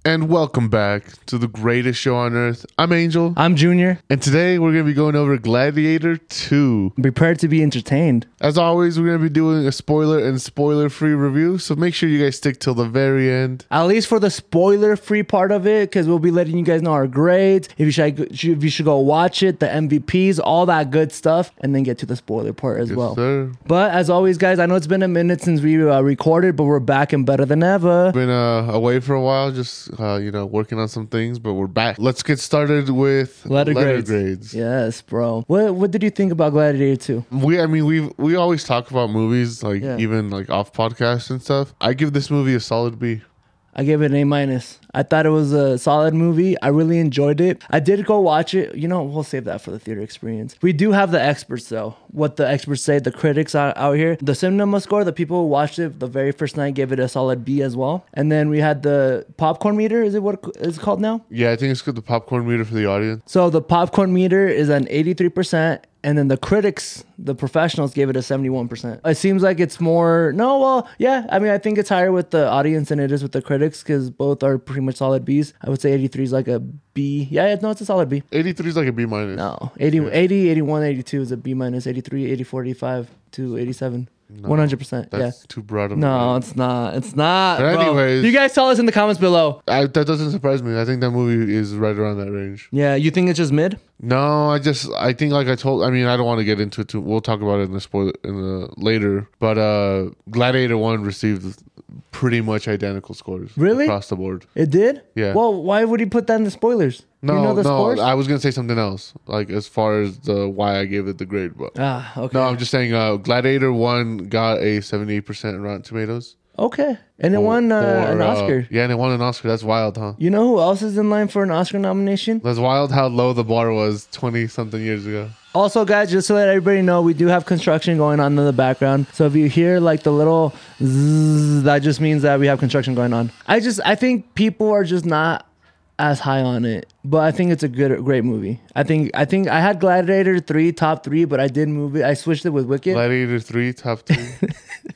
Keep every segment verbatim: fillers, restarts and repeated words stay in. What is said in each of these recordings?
And welcome back to the greatest show on earth. I'm Angel. I'm Junior. And today we're going to be going over Gladiator two. Prepare to be entertained. As always, we're going to be doing a spoiler and spoiler-free review, so make sure you guys stick till the very end. At least for the spoiler-free part of it, because we'll be letting you guys know our grades, if you should, if you should go watch it, the M V Ps, all that good stuff, and then get to the spoiler part as Yes, well. sir. But as always, guys, I know it's been a minute since we uh, recorded, but we're back and better than ever. Been uh, away for a while, just uh, you know, working on some things, but we're back. Let's get started with Letter, letter grades. grades. Yes, bro. What What did you think about Gladiator two? We, I mean, we we always talk about movies, like Yeah. even like off podcasts and stuff. I give this movie a solid B. I gave it an A minus. I thought it was a solid movie. I really enjoyed it. I did go watch it. You know, we'll save that for the theater experience. We do have the experts though. What the experts say, the critics out, out here. The cinema score, the people who watched it the very first night gave it a solid B as well. And then we had the popcorn meter. Is it what it's called now? Yeah, I think it's good. The popcorn meter for the audience. So the popcorn meter is an eighty-three percent. And then the critics, the professionals, gave it a seventy-one percent. It seems like it's more... No, well, yeah. I mean, I think it's higher with the audience than it is with the critics because both are pretty much solid Bs. I would say eighty-three is like a B. Yeah, no, it's a solid B. eighty-three is like a B minus. No, eighty, Yeah. eighty, eighty-one, eighty-two is a B minus. eighty-three, eighty-four, eighty-five to eighty-seven. No, one hundred percent. Yeah. That's too broad of a No, range. it's not. It's not. But bro. anyways- You guys tell us in the comments below. I, that doesn't surprise me. I think that movie is right around that range. Yeah, you think it's just mid? No, I just I think like I told. I mean, I don't want to get into it too. We'll talk about it in the spoiler in the later. But uh Gladiator one received pretty much identical scores. Really? Across the board. It did? Yeah. Well, why would he put that in the spoilers? No, Do you know the no. scores? I was gonna say something else. Like as far as the why I gave it the grade, but ah, okay. no, I'm just saying. Uh, Gladiator one got a seventy-eight percent Rotten Tomatoes. Okay. And it won uh, For, an uh, Oscar. yeah, and it won an Oscar. That's wild, huh? You know who else is in line for an Oscar nomination? That's wild how low the bar was twenty something years ago. Also, guys, just to let everybody know, we do have construction going on in the background. So if you hear like the little zzz, that just means that we have construction going on. I just, I think people are just not as high on it, but I think it's a good, great movie. I think, I think I had Gladiator three top three, but I did move it. I switched it with Wicked. Gladiator three top three.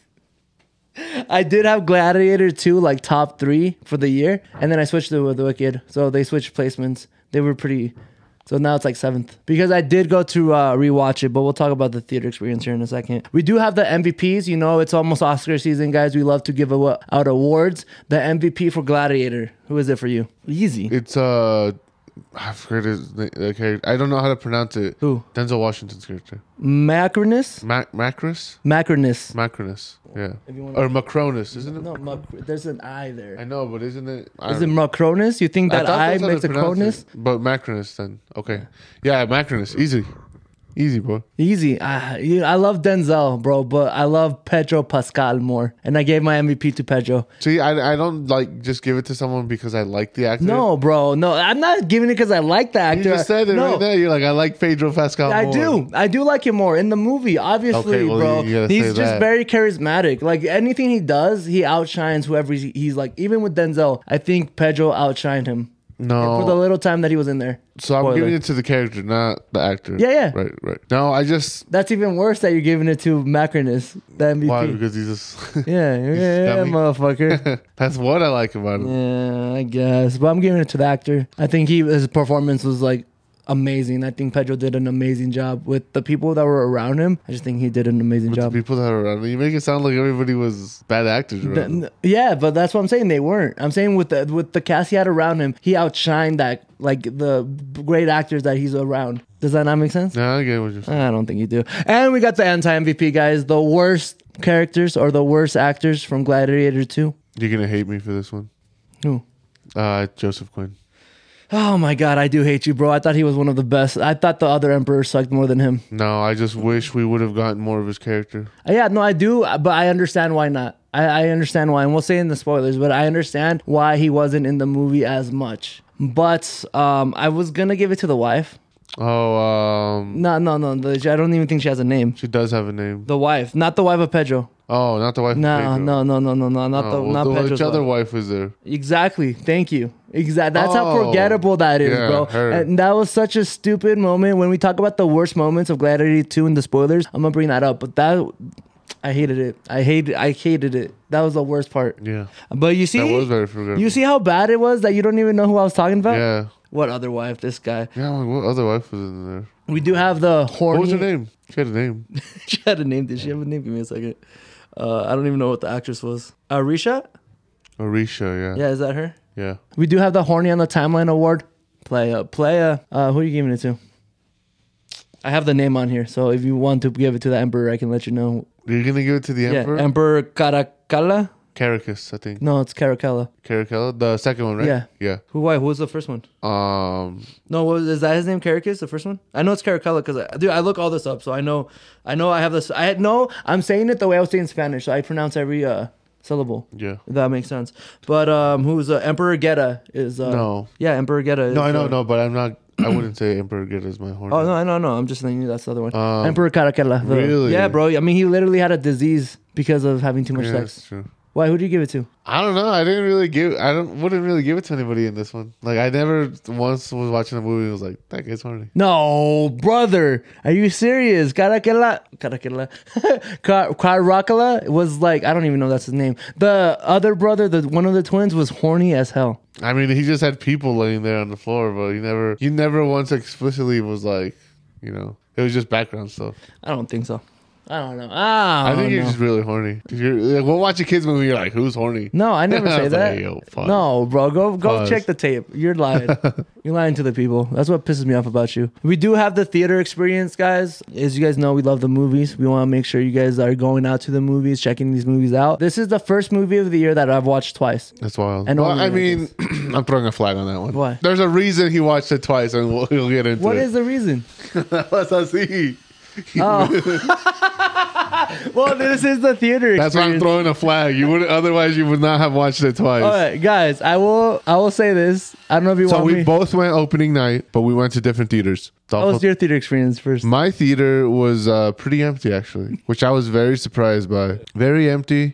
I did have Gladiator two like top three for the year, and then I switched it with Wicked. So they switched placements. They were pretty. So now it's like seventh because I did go to uh, rewatch it, but we'll talk about the theater experience here in a second. We do have the M V Ps. You know, it's almost Oscar season, guys. We love to give awa- out awards. The M V P for Gladiator. Who is it for you? Easy. It's uh, I forget his name. the character. I don't know how to pronounce it. Who? Denzel Washington's character. Macronus? Mac Macros? Macronus. Macronus. Yeah. If you wanna- Or Macronus, isn't it? No, Mac- there's an I there. I know, but isn't it? I Is it don't- Macronus? You think that thought I that's how to makes a pronounce Cronus? it. But Macronus then. Okay. Yeah, Macronus. Easy. Easy, bro. Easy. Ah, you- I love Denzel, bro, but I love Pedro Pascal more. And I gave my M V P to Pedro. See, I, I don't like just give it to someone because I like the actor. No, bro. No, I'm not giving it because I like the actor. You just said it no, right there. You're like, I like Pedro Pascal I more. do. I do like him more in the movie, obviously, Okay, well, bro. you gotta He's say just that. very charismatic. Like anything he does, he outshines whoever he- he's like. Even with Denzel, I think Pedro outshined him No. for the little time that he was in there. so I'm Spoiler. giving it to the character, not the actor. Yeah, yeah. Right, right. No, I just... That's even worse that you're giving it to Macronus, the M V P. Why? Because he's just... Yeah, yeah, yeah, dummy. motherfucker. That's what I like about him. Yeah, I guess. But I'm giving it to the actor. I think he his performance was like amazing. I think Pedro did an amazing job with the people that were around him. I just think he did an amazing With job. the people that are around him. You make it sound like everybody was bad actors around him. Th- Yeah, but that's what I'm saying. They weren't. I'm saying with the with the cast he had around him, he outshined that like the great actors that he's around. Does that not make sense? Yeah, I get what you're saying. I don't think you do. And we got the anti-M V P guys, the worst characters or the worst actors from Gladiator two. You're going to hate me for this one. Who? Uh, Joseph Quinn. Oh my god, I do hate you, bro. I thought he was one of the best. I thought the other emperor sucked more than him. No, I just wish we would have gotten more of his character. Uh, Yeah, no, I do, but I understand why not. I, I understand why, and we'll say in the spoilers, but I understand why he wasn't in the movie as much. But um, I was gonna give it to the wife. Oh, um, No, no, no. The, I don't even think she has a name. she does have a name. The wife, not the wife of Pedro. Oh, not the wife No, of Pedro. no, no, no, no, no, not Oh, the well, not the, Pedro's which other wife. wife was there? Exactly. Thank you. Exactly. That's how Oh, forgettable that is, yeah, bro. her. And that was such a stupid moment. When we talk about the worst moments of Gladiator two in the spoilers, I'm gonna bring that up. But that I hated it. I hated. I hated it. That was the worst part. Yeah. But you see, That was very forgettable. you see how bad it was that you don't even know who I was talking about. Yeah. What other wife? This guy. Yeah, I'm like, what other wife was in there? We do have the horny. What was her name? She had a name. She had a name. Did she have a name? Give me a second. Uh, I don't even know what the actress was. Arisha? Orisha, yeah. Yeah, is that her? Yeah. We do have the horny on the timeline award. Playa, Playa. Uh, who are you giving it to? I have the name on here, so if you want to give it to the emperor, I can let you know. You're going to give it to the emperor? Yeah, Emperor Caracalla. Caracas, I think. No, it's Caracalla. Caracalla? The second one, right? Yeah. Yeah. Who? Why? Who was the first one? Um, No, what was, is that his name? Caracas, the first one? I know it's Caracalla because I, dude, I look all this up, so I know, I know I have this. I know I'm saying it the way I was saying Spanish, so I pronounce every uh syllable. yeah. If that makes sense. But um, who's uh, Emperor Geta is? Uh, No. Yeah, Emperor Geta. Is, No, I know, uh, no, but I'm not, I wouldn't say Emperor Get is my horn. Oh no, I know, no. I'm just thinking that's the other one. Um, Emperor Caracalla. the- really? Yeah, bro. I mean, he literally had a disease because of having too much Yeah, sex. that's true. Why? Who do you give it to? I don't know. I didn't really give. I don't. Wouldn't really give it to anybody in this one. Like I never once was watching a movie and was like, that guy's horny. No, brother. Are you serious? Caracalla. Caracalla. Car- Caracalla was like, I don't even know that's his name. The other brother, the one of the twins, was horny as hell. I mean, he just had people laying there on the floor, but he never. He never once explicitly was like, you know, it was just background stuff. I don't think so. I don't know. I, I think don't you're know. just really horny. You're, like, we'll watch a kids movie. You're like, who's horny? No, I never I say was that. like, hey, yo, pause. No, bro, go go Pause. check the tape. You're lying. You're lying to the people. That's what pisses me off about you. We do have the theater experience, guys. As you guys know, we love the movies. We want to make sure you guys are going out to the movies, checking these movies out. This is the first movie of the year that I've watched twice. That's wild. And well, only I like mean, I'm throwing a flag on that one. Why? There's a reason he watched it twice, and we'll, we'll get into What it. is the reason? Let's not see. Well, this is the theater experience. That's why I'm throwing a flag. You would otherwise you would not have watched it twice. All right, guys, I will I will say this. I don't know if you So want we me. both went opening night, but we went to different theaters. What was your theater experience first? My theater was uh, pretty empty actually, which I was very surprised by. Very empty,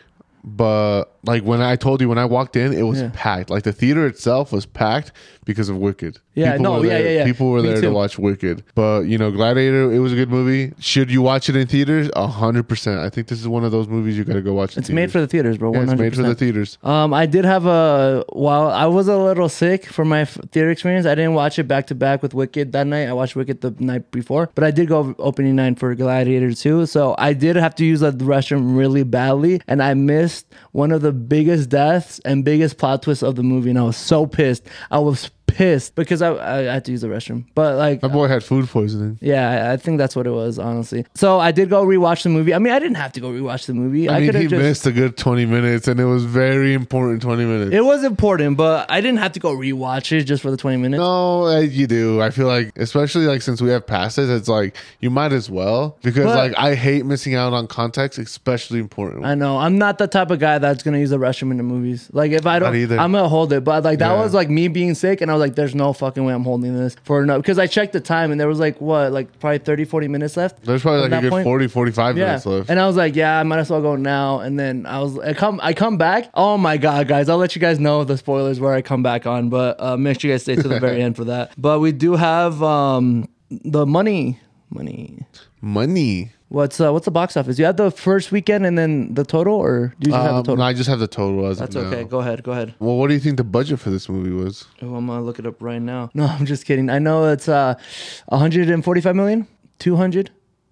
but like when I told you when I walked in, it was Yeah. packed. Like the theater itself was packed because of Wicked. Yeah, People no, were yeah, there- yeah, yeah. People were Me there too. to watch Wicked. But you know, Gladiator, it was a good movie. Should you watch it in theaters? A hundred percent. I think this is one of those movies you got to go watch. In It's made for the theaters, bro. yeah, One it's hundred made for the percent. theaters. Um, I did have a while I was a little sick for my f- theater experience. I didn't watch it back to back with Wicked that night. I watched Wicked the night before, but I did go opening night for Gladiator two. So I did have to use the restroom really badly, and I missed one of the biggest deaths and biggest plot twists of the movie. And I was so pissed. I was pissed because I, I had to use the restroom. But like, My boy had food poisoning. yeah, I, I think that's what it was, honestly. So I did go rewatch the movie. I mean, I didn't have to go rewatch the movie. I, I, mean, could he have just. missed a good twenty minutes, and it was very important twenty minutes. It was important, but I didn't have to go rewatch it just for the twenty minutes. No, uh, you do. I feel like, especially like since we have passes, it's like you might as well because But- like I hate missing out on context, especially important. I know. I'm not the type of guy that's gonna use the restroom in the movies. Like if I don't, Not either. I'm gonna hold it. But like that Yeah. was like me being sick, and I was like, "There's no fucking way I'm holding this for no." Because I checked the time, and there was like what, like probably thirty, forty minutes left. There's probably At like a that good point- forty, forty-five Yeah, minutes left. and I was like, "Yeah, I might as well go now." And then I was, I come, I come back. Oh my god, guys! I'll let you guys know the spoilers where I come back on, but uh, make sure you guys stay to the very end for that. But we do have um the money, money. Money. What's uh, what's the box office? You have the first weekend and then the total, or do you just have Um, the total? no, I just have the total as That's of now. okay. Go ahead. Go ahead. Well, what do you think the budget for this movie was? Oh, I'm gonna look it up right now. No, I'm just kidding. I know it's uh, one hundred forty-five million, two hundred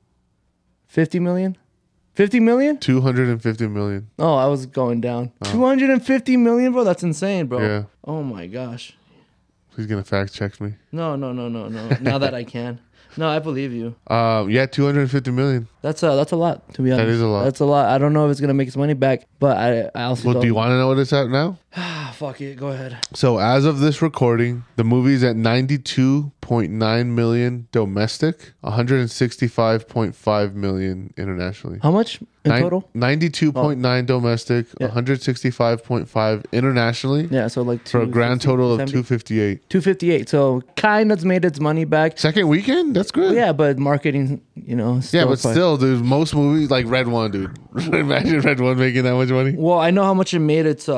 fifty million, fifty million. two hundred fifty million. Oh, I was going down. two hundred fifty million, bro. That's insane, bro. Yeah. Oh my gosh. He's gonna fact check me. No, no, no, no, no. Now that I can. No, I believe you. Um, yeah, two hundred fifty million. That's a that's a lot, to be honest. is a lot. That's a lot. I don't know if it's gonna make its money back, but I I also Well, don't. do you want to know what it's at now? Ah, fuck it. Go ahead. So as of this recording, the movie's at ninety-two point nine million domestic, one hundred sixty-five point five million internationally. How much in Nine- total? ninety-two point nine domestic, Yeah. one hundred sixty-five point five internationally, Yeah, so like for a grand total of two fifty-eight. two fifty-eight. So kind of made its money back. Second weekend? That's good. Yeah, but marketing, you know. Yeah, Still but quite- still, dude, most movies like Red One, dude. Imagine Red One making that much money. Well, I know how much it made its uh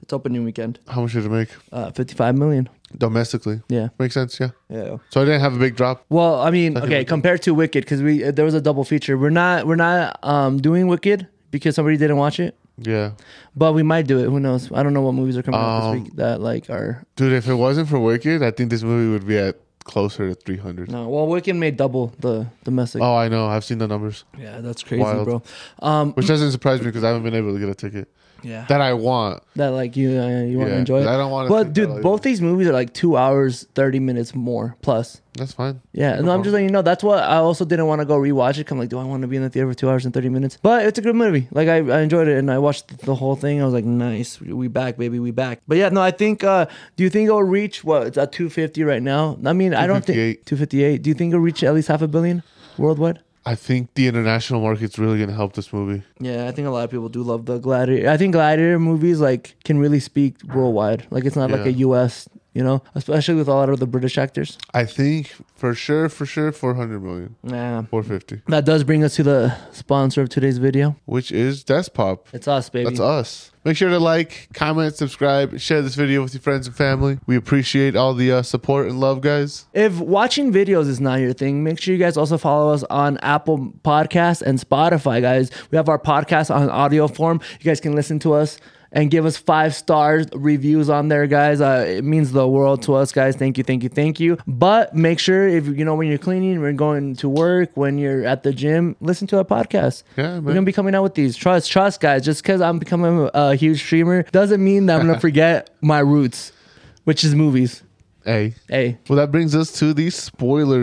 It's opening weekend. How much did it make Uh, fifty-five million. domestically? Yeah. Makes sense. Yeah. Yeah. So I didn't have a big drop. Well, I mean, Second okay, Wicked. compared to Wicked, because we there was a double feature. We're not we're not um doing Wicked because somebody didn't watch it, Yeah, but we might do it. Who knows? I don't know what movies are coming out Um, this week that like are. dude. If it wasn't for Wicked, I think this movie would be at closer to three hundred. No, well, Wicked made double the domestic. Oh, I know. I've seen the numbers, Yeah, that's crazy, Wild. bro. Um, which doesn't surprise me because I haven't been able to get a ticket yeah, that I want. that like you uh, you want to Yeah, enjoy it. I don't want to. But dude, both these movies are like two hours, thirty minutes more plus. That's fine. Yeah, no, I'm just letting you know. That's what I also didn't want to go rewatch it. I'm like, do I want to be in the theater for two hours and thirty minutes? But it's a good movie. Like I, I enjoyed it, and I watched the whole thing. I was like, nice, we back, baby, we back. But yeah, no, I think. Uh, do you think it'll reach what? It's at two fifty right now. I mean, I don't think two fifty-eight. Do you think it'll reach at least half a billion worldwide? I think the international market's really gonna help this movie. Yeah, I think a lot of people do love the Gladiator. I think Gladiator movies like can really speak worldwide. Like it's not like Yeah. a U S, you know, especially with a lot of the British actors. I think for sure, for sure, four hundred million, Yeah. four fifty, That does bring us to the sponsor of today's video. which is Despop. It's us, baby. That's us. Make sure to like, comment, subscribe, share this video with your friends and family. We appreciate all the uh, support and love, guys. If watching videos is not your thing, make sure you guys also follow us on Apple Podcasts and Spotify, guys. We have our podcast on audio form. You guys can listen to us and give us five stars reviews on there, guys. Uh, it means the world to us, guys. Thank you, thank you, thank you. But make sure if you know when you're cleaning, when you're going to work, when you're at the gym, listen to our podcast. Yeah, man. We're gonna be coming out with these. Trust, trust, guys. Just because I'm becoming a, a huge streamer doesn't mean that I'm gonna forget my roots, which is movies. Hey. Hey. Well, that brings us to the spoiler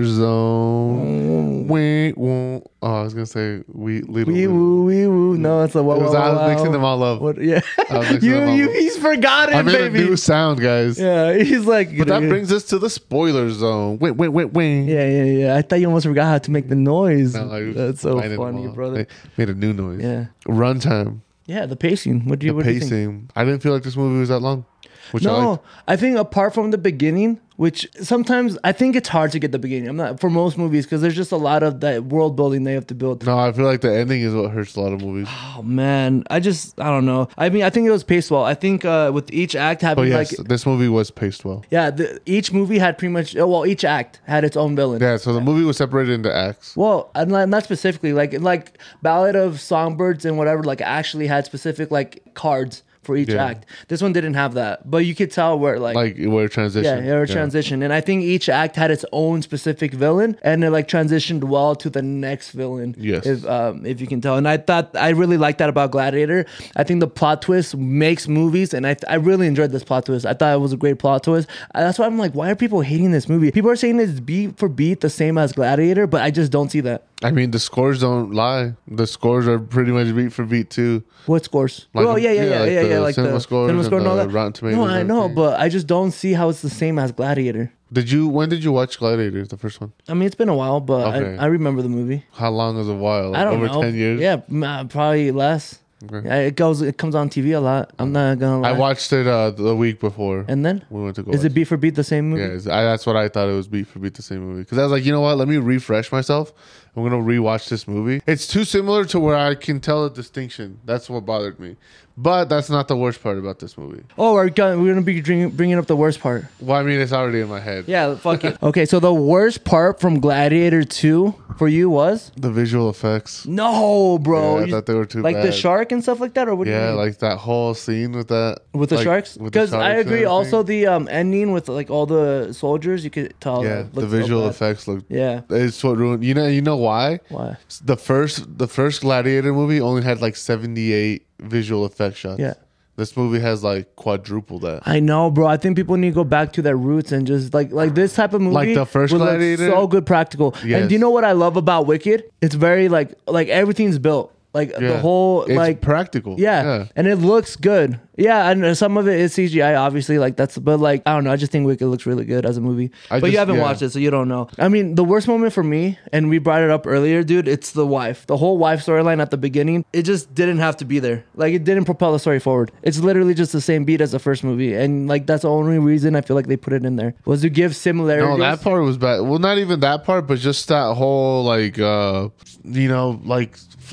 zone. Wait, won't. Oh, I was gonna say we little. Wee little. woo, wee woo. No, it's a wow, It was, wow, I was wow. mixing them all up. What? Yeah. I was mixing you, them all you, up. he's forgotten, I made baby. a new sound, guys. Yeah, he's like. But that brings us to the spoiler zone. Wait, wait, wait, wait. Yeah, yeah, yeah. I thought you almost forgot how to make the noise. No, I That's so lining them funny, all up. brother. I made a new noise. Yeah. Runtime. Yeah, the pacing. What do you? The what do you think? pacing. I didn't feel like this movie was that long. Which I No, liked. I think apart from the beginning, which sometimes I think it's hard to get the beginning. I'm not for most movies because there's just a lot of that world building they have to build. No, I feel like the ending is what hurts a lot of movies. Oh man, I just I don't know. I mean, I think it was paced well. I think uh, with each act But having yes, like this movie was paced well. yeah, the, each movie had pretty much oh, well, each act had its own villain. Yeah, so the movie was separated into acts. Well, I'm not, not specifically like like Ballad of Songbirds and whatever. Like actually had specific like cards for each Yeah. act. This one didn't have that, but you could tell where like. Like where it transitioned. yeah, they were transition, and I think each act had its own specific villain, and it like transitioned well to the next villain. Yes. if um, if you can tell, and I thought I really liked that about Gladiator. I think the plot twist makes movies, and I I really enjoyed this plot twist. I thought it was a great plot twist. Uh, That's why I'm like, why are people hating this movie? People are saying it's beat for beat the same as Gladiator, but I just don't see that. I mean, the scores don't lie. The scores are pretty much beat for beat too. What scores? Like oh the- yeah, yeah, yeah, yeah, like yeah, the yeah, like cinema the scores cinema and score and all the that. Rotten Tomatoes No, and I know, everything. but I just don't see how it's the same as Gladiator. Did you? When did you watch Gladiator? The first one. I mean, it's been a while, but Okay. I, I remember the movie. How long is a while? Like I don't over know. ten years. Yeah, m- uh, probably less. Okay. Yeah, it goes. It comes on T V a lot. I'm not gonna lie. I watched it uh, the week before. And then we went to go. is watch it beat for beat the same movie? Yeah, it's- I, that's what I thought it was beat for beat the same movie. Because I was like, you know what? Let me refresh myself. I'm gonna rewatch this movie. It's too similar to where I can tell a distinction. That's what bothered me. But that's not the worst part about this movie. Oh, we're gonna, we're gonna be bringing, bringing up the worst part. Well, I mean, it's already in my head. Yeah, fuck it. Okay, so the worst part from Gladiator two for you was The visual effects. no, bro. Yeah, I You- thought they were too like the bad. shark and stuff like that, or what? do you Yeah, mean? like that whole scene with that with the like, sharks. with the Because I sharks and agree. Also, everything. the um ending with like all the soldiers, you could tell. yeah, that the looked so visual bad. effects look. Yeah. It's what ruined. You know, you know why? Why? The first, the first Gladiator movie only had like seventy-eight visual effect shots. Yeah. This movie has like quadruple that. I know, bro. I think people need to go back to their roots and just like like this type of movie. Like the first would look Gladiator? so good practical. Yes. And do you know what I love about Wicked? It's very like like everything's built. Like the Yeah. whole It's like practical. yeah. yeah. and it looks good. Yeah, and some of it is C G I, obviously. Like that's, but like I don't know. I just think Wicked looks really good as a movie. I but you just- haven't yeah. watched it, so you don't know. I mean, the worst moment for me, and we brought it up earlier, dude. It's the wife. The whole wife storyline at the beginning. It just didn't have to be there. Like it didn't propel the story forward. It's literally just the same beat as the first movie, and like that's the only reason I feel like they put it in there was to give similarities. No, that part was bad. Well, not even that part, but just that whole like, uh you know, like flashback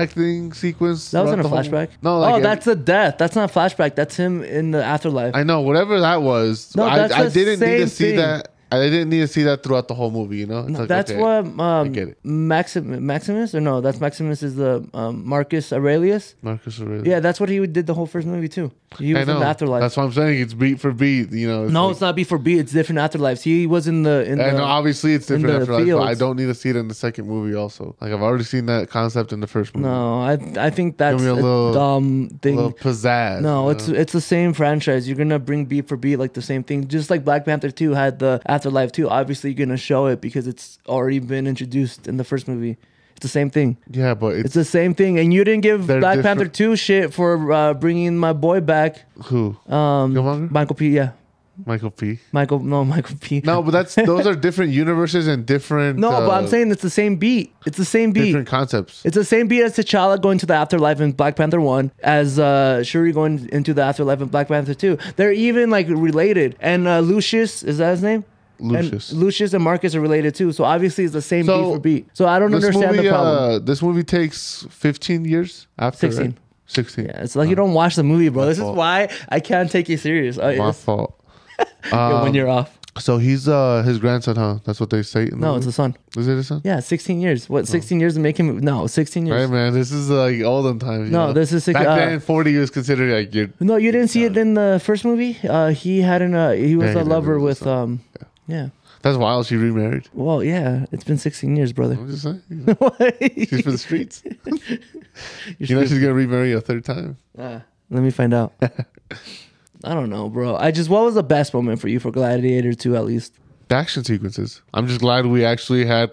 flashback thing sequence? That wasn't a throughout the whole- flashback. No, like oh, every- that's a death. That's not a flashback. That's him in the afterlife. I know whatever that was. No, I, that's I the didn't need same to see thing. that. I didn't need to see that throughout the whole movie. You know, it's No, like, that's okay, what um, get it. Maxim, Maximus or no? That's Maximus is the um, Marcus Aurelius. Marcus Aurelius. Yeah, that's what he did the whole first movie too. He I was know. in the afterlife. That's what I'm saying. It's beat for beat. You know. no, like, it's not B for B. It's different afterlives. He was in the in I the. know, obviously it's in different the afterlife, but I fields. don't need to see it in the second movie. Also, like I've already seen that concept in the first movie. No, I I think that's me a, a little- dumb A thing. little pizzazz. No, you it's know? it's the same franchise. You're gonna bring beat for beat like the same thing. Just like Black Panther two had the afterlife too. Obviously, you're gonna show it because it's already been introduced in the first movie. It's the same thing. yeah, but It's it's, the same thing. And you didn't give They're Black different- Panther two shit for uh, bringing my boy back. who Um, Killmonger? Michael P. Yeah, Michael P. Michael. No, Michael P. No, but that's those are different universes and different. no, uh, but I'm saying it's the same beat. It's the same beat. different concepts. It's the same beat as T'Challa going to the afterlife in Black Panther one, as uh, Shuri going into the afterlife in Black Panther two. They're even like related. And uh, Lucius, is that his name? Lucius. And Lucius and Marcus are related too. So obviously it's the same So, beat for beat. So I don't This understand movie, the problem. uh, this movie takes fifteen years after. sixteen. Right? Sixteen. Yeah, it's like you don't watch the movie, bro. This fault. is why I can't take you serious. Uh, My it's- fault. yeah, when Um, you're off. So he's uh his grandson, huh? That's what they say. In the No, it's a movie? son. Is it his son? Yeah, sixteen years. What, sixteen years to make him? No, sixteen years. Right, man. This is like olden times. you No, know? this is six- back uh, then. Forty was considered like you're. No, you didn't see it in the first movie. Uh, he had an uh, he was Yeah, he a did. lover He was with a son. um, yeah. That's wild. She remarried. Well, yeah, it's been sixteen years, brother. I'm just saying. you know, She's for the streets. You know she's gonna remarry a third time. Ah, let me find out. I don't know, bro. I just what was the best moment for you for Gladiator two at least? The action sequences. I'm just glad we actually had.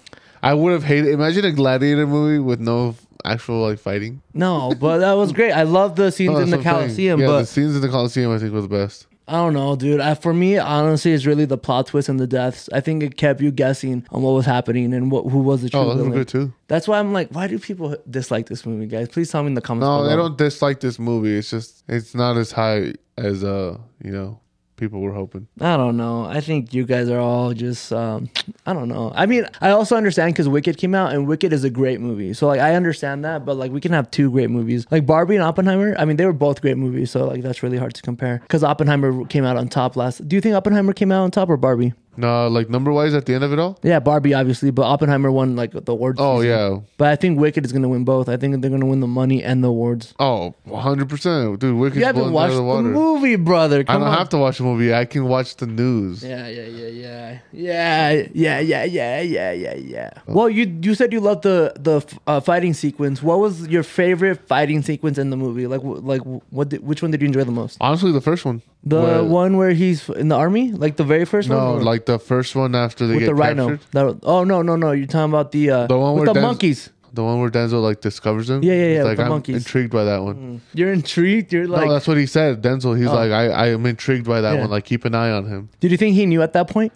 I would have hated. Imagine a Gladiator movie with no actual like fighting. No, but that was great. I love the scenes No, in that's the what I'm saying. Coliseum, Yeah, but the scenes in the Coliseum I think were the best. I don't know, dude. I, for me, honestly, it's really the plot twist and the deaths. I think it kept you guessing on what was happening and what who was the true Oh, those were villain. good too. That's why I'm like, why do people dislike this movie, guys? Please tell me in the comments. No, below. they don't dislike this movie. It's just it's not as high as uh you know people were hoping. I don't know. I think you guys are all just, um, I don't know. I mean, I also understand because Wicked came out and Wicked is a great movie. So, like, I understand that, but, like, we can have two great movies. Like, Barbie and Oppenheimer, I mean, they were both great movies. So, like, that's really hard to compare because Oppenheimer came out on top last. Do you think Oppenheimer came out on top or Barbie? No, like number wise at the end of it all. Yeah, Barbie, obviously, but Oppenheimer won, like, the awards. Oh season. yeah. But I think Wicked is going to win both. I think they're going to win the money and the awards. Oh, one hundred percent, dude. Wicked's You haven't blowing out watched of the, the water. movie, brother. I Come don't on. have to watch the movie. I can watch the news. Yeah, yeah, yeah, yeah, yeah, yeah, yeah, yeah, yeah, yeah, yeah. Well, you you said you loved the the uh, fighting sequence. What was your favorite fighting sequence in the movie? Like, wh- like what? Did, which one did you enjoy the most? Honestly, the first one. The Where- one where he's in the army, like the very first one. No, or- like the first one after they with get the rhino. captured. That- oh no, no, no! You're talking about the uh, The one with where the Denzel- monkeys. The one where Denzel like discovers them. Yeah, yeah, yeah, He's with like, the I'm monkeys. intrigued by that one. You're intrigued. You're like, no, that's what he said. Denzel. He's Oh. like, I, I am intrigued by that Yeah. one. Like, keep an eye on him. did you think he knew at that point?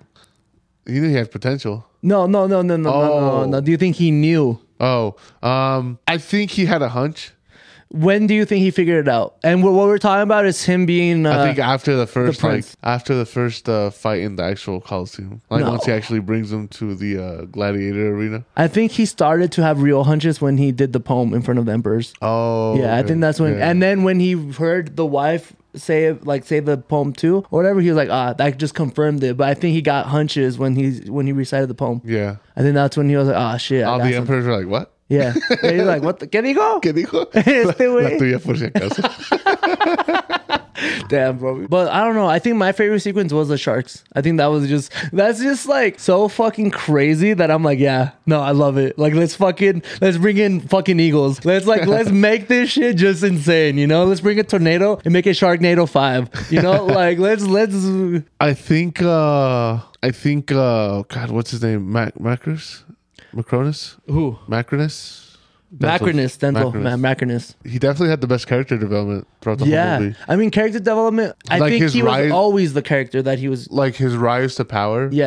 He knew he had potential. No, no, no, no, no, no, no, Oh. no. Do you think he knew? Oh, um, I think he had a hunch. When do you think he figured it out? And what what we're talking about is him being. Uh, I think after the first, like prince. after the first uh, fight in the actual Coliseum, like No. once he actually brings them to the uh, gladiator arena. I think he started to have real hunches when he did the poem in front of the emperors. Oh, Yeah, I okay. think that's when. Yeah. And then when he heard the wife say it, like say the poem too, or whatever, he was like, ah, that just confirmed it. But I think he got hunches when he when he recited the poem. yeah, I think that's when he was like, ah, shit. I all got the some- emperors were like, "What? Yeah, yeah he's like, what? The, ¿Qué dijo? ¿Qué dijo?" Este La güey. tuya por si acaso. Damn, bro. But I don't know. I think my favorite sequence was the sharks. I think that was just that's just like so fucking crazy that I'm like, yeah, no, I love it. Like, let's fucking let's bring in fucking eagles. Let's like let's make this shit just insane. You know, let's bring a tornado and make it Sharknado five. You know, like let's let's. I think. uh I think. uh God, what's his name? Mac Macros, Macronus, Who? Macronus. Macronus, Denzel, Macronus. Ma- Macronus. He definitely had the best character development throughout the whole Yeah, movie. I mean character development. I Like think his he was rise- always the character that he was. Like his rise to power. Yes,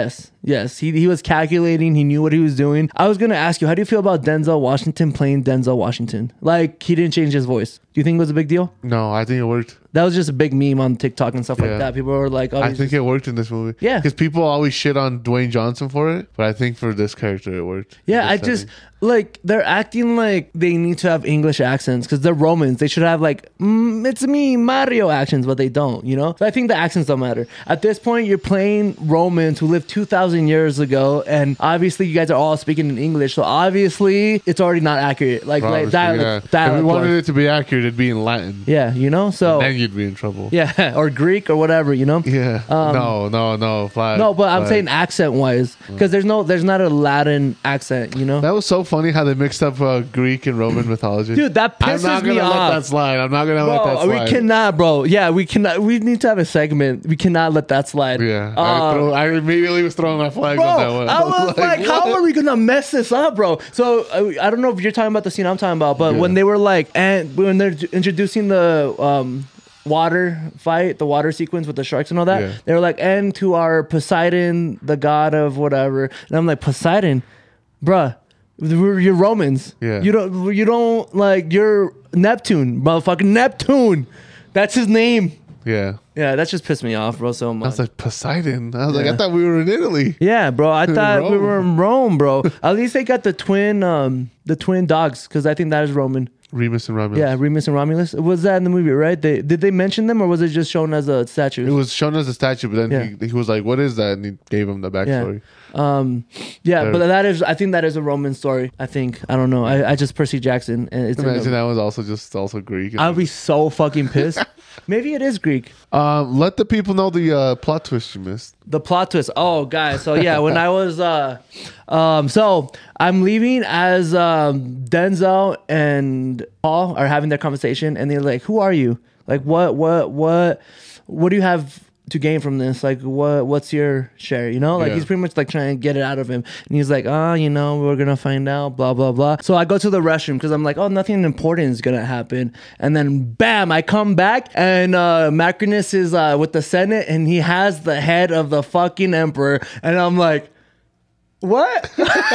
Yes, he he was calculating. He knew what he was doing. I was gonna ask you, how do you feel about Denzel Washington playing Denzel Washington? Like, he didn't change his voice. Do you think it was a big deal? No, I think it worked. That was just a big meme on TikTok and stuff Yeah. like that. People were like, "Oh, I he's think just- it worked in this movie. Yeah. because people always shit on Dwayne Johnson for it, but I think for this character it worked. yeah." In I this just setting. like they're acting like they need to have English accents because they're Romans. They should have like mm, "It's me, Mario" accents, but they don't. You know, so I think the accents don't matter at this point. You're playing Romans who lived two thousand years ago, and obviously you guys are all speaking in English, so obviously it's already not accurate. Like like Obviously, that. yeah. Like, If dialect we wanted wise. it to be accurate, it'd be in Latin. Yeah, you know, so Then you'd be in trouble. yeah, or Greek or whatever, you know. Yeah. no, no, no. Flag, No, but I'm flag. saying accent wise, because there's no, there's not a Latin accent, you know. That was so funny how they mixed up uh, Greek and Roman mythology. Dude, that I'm pisses not me gonna let off. that slide. I'm not gonna let that Bro, slide. we cannot, bro. Yeah, we cannot. We need to have a segment. We cannot let that slide. Yeah, Uh, I, throw, I immediately was throwing my flags Bro, on that one. I was like, how what? are we gonna mess this up, bro? So uh, I don't know if you're talking about the scene I'm talking about, but Yeah. when they were like, and when they're introducing the um, water fight, the water sequence with the sharks and all that, Yeah. they were like, and to our Poseidon, the god of whatever, and I'm like, Poseidon, bruh. We're, you're Romans. Yeah. You don't. You don't like. You're Neptune, motherfucking Neptune. That's his name. Yeah, Yeah, that just pissed me off, bro, so I much. was like Poseidon. I was like, Yeah. I thought we were in Italy. Yeah, bro. I thought we Rome. were in Rome, bro. At least they got the twin, um, the twin dogs, because I think that is Roman. Remus and Romulus. Yeah, Remus and Romulus. Was that in the movie, right? They did they mention them, or was it just shown as a statue? It was shown as a statue, but then Yeah. he, he was like, "What is that?" And he gave him the backstory. Um, yeah, There- but that is. I think that is a Roman story. I think. I don't know. I, I just Percy Jackson, and it's. in Imagine the- that was also just also Greek. I'd be so fucking pissed. Maybe it is Greek. Um, let the people know the uh, plot twist you missed. The plot twist. Oh, guys. So yeah, when I was, uh, um, so I'm leaving as um, Denzel and Paul are having their conversation, and they're like, "Who are you? Like, what, what, what, what do you have to gain from this? Like, what, what's your share? You know, like Yeah. he's pretty much like trying to get it out of him, and he's like, oh, you know, we're gonna find out, blah blah blah. So I go to the restroom because I'm like, oh, nothing important is gonna happen, and then bam, I come back, and uh, Macrinus is uh, with the Senate, and he has the head of the fucking emperor, and I'm like, what?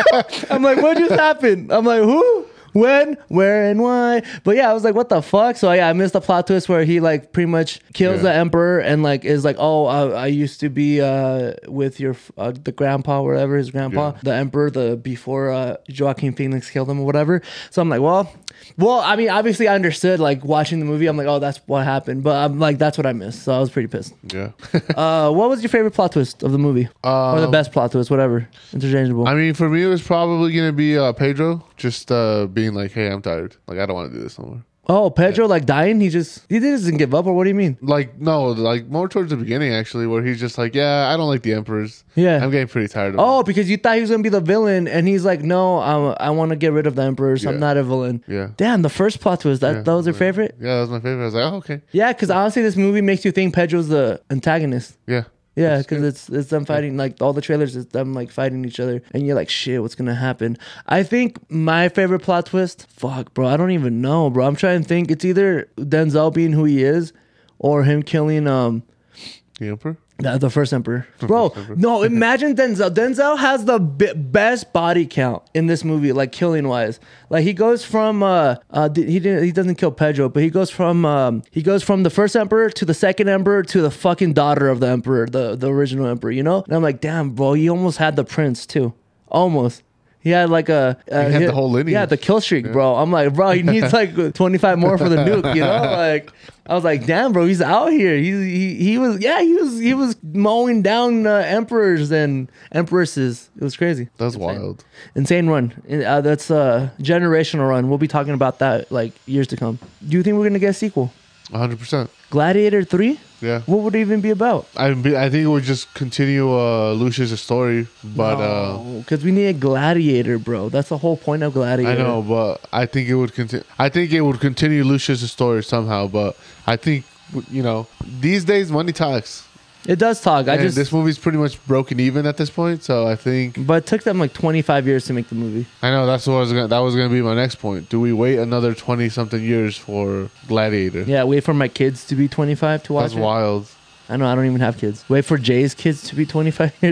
I'm like, what just happened? I'm like, who? When, where, and why? But yeah, I was like, what the fuck? So yeah, I missed the plot twist where he like pretty much kills Yeah. the emperor and like is like, oh, I, I used to be uh, with your uh, the grandpa, whatever his grandpa, Yeah. the emperor, the before uh, Joaquin Phoenix killed him or whatever. So I'm like, well, well, I mean, obviously I understood like watching the movie. I'm like, oh, that's what happened. But I'm like, that's what I missed. So I was pretty pissed. Yeah. Uh, what was your favorite plot twist of the movie, or the Um, best plot twist, whatever, interchangeable? I mean, for me, it was probably gonna be uh, Pedro just uh, being like, "Hey, I'm tired. Like, I don't want to do this no more." Oh, Pedro like dying? He just he doesn't give up, or what do you mean? Like, no, like more towards the beginning actually, where he's just like, "Yeah, I don't like the emperors. Yeah. I'm getting pretty tired of." Oh, because you thought he was gonna be the villain, and he's like, no, I, I want to get rid of the emperors. I'm Yeah. not a villain. Yeah. Damn, the first plot twist that Yeah. that was your favorite. Yeah, that was my favorite. I was like, "Oh, okay, Yeah, because honestly, this movie makes you think Pedro's the antagonist. yeah." Yeah, That's because good. it's it's them fighting, like all the trailers is them like fighting each other, and you're like, shit, what's gonna happen? I think my favorite plot twist, fuck, bro, I don't even know, bro. I'm trying to think. It's either Denzel being who he is, or him killing um The emperor. the, the first emperor. Bro, no, imagine Denzel. Denzel has the b- best body count in this movie, like killing wise. Like he goes from uh, uh d- he didn't he doesn't kill Pedro, but he goes from um he goes from the first emperor to the second emperor to the fucking daughter of the emperor, the the original emperor, you know? And I'm like, damn, bro, he almost had the prince too. Almost. He had like a uh, He had the whole lineage. Yeah, the kill streak, bro. I'm like, bro, he needs like twenty-five more for the nuke, you know? Like, I was like, damn, bro, he's out here. He's he he was yeah, he was he was mowing down uh, emperors and empresses. It was crazy. That's Insane. wild. Insane run. Uh, that's a generational run. We'll be talking about that like years to come. Do you think we're gonna get a sequel? one hundred percent. Gladiator three? Yeah. What would it even be about? I be- I think it would just continue uh, Lucius' story, but uh, Because we need a gladiator, bro. That's the whole point of Gladiator. I know, but I think it would continue. I think it would continue Lucius' story somehow, but I think you know these days money talks. It does talk. I And just this movie's pretty much broken even at this point, so I think but it took them like twenty-five years to make the movie. I know that's what I was gonna, that was going to be my next point. Do we wait another twenty something years for Gladiator? Yeah, wait for my kids to be twenty-five to watch That's it. wild. I know, I don't even have kids. Wait for Jay's kids to be twenty-five years.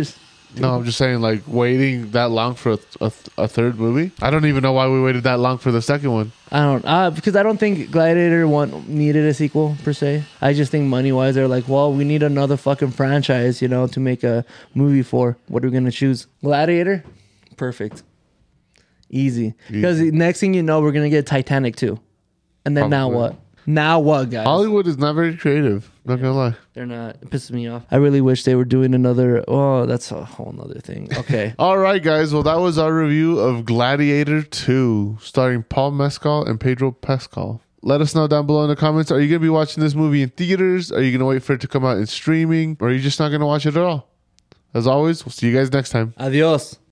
No, I'm just saying, like, waiting that long for a, a, a third movie. I don't even know why we waited that long for the second one. I don't, uh, because I don't think Gladiator one needed a sequel per se. I just think money wise, they're like, well, we need another fucking franchise, you know, to make a movie for. What are we gonna choose? Gladiator, perfect, easy. Because next thing you know, we're gonna get Titanic too, and then now Probably. what? Now what, guys? Hollywood is not very creative. Not gonna lie. They're not. It pisses me off. I really wish they were doing another. Oh, that's a whole nother thing. Okay. All right, guys. Well, that was our review of Gladiator two, starring Paul Mescal and Pedro Pascal. Let us know down below in the comments. Are you gonna be watching this movie in theaters? Are you gonna wait for it to come out in streaming? Or are you just not gonna watch it at all? As always, we'll see you guys next time. Adios.